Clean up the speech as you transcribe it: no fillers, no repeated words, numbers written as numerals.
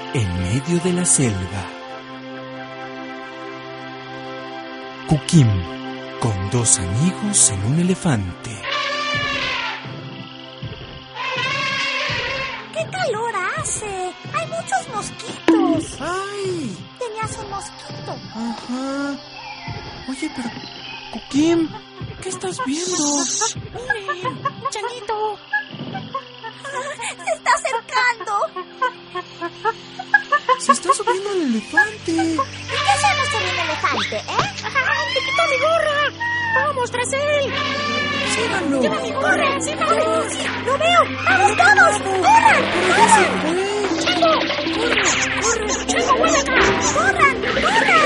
en medio de la selva. Kukim, con dos amigos en un elefante. ¡Qué calor hace! ¡Hay muchos mosquitos! ¡Ay! Tenías un mosquito. Ajá. Oye, pero... Kukim, ¿qué estás viendo? ¡Miren! ¡Changuito! ¡Se está acercando! Se está subiendo el elefante. ¿Y qué hacemos con un elefante, ¡te quitó mi gorra! ¡Vamos tras él! Síganlo. ¡Lleva mi gorra! ¡Síganlo! ¡Sí, lo veo! ¡Vamos todos! ¡Corran! Pero ya se fue. ¡Chango! ¡Corre! ¡Chango, vuelve acá! ¡Corran! ¡Corran!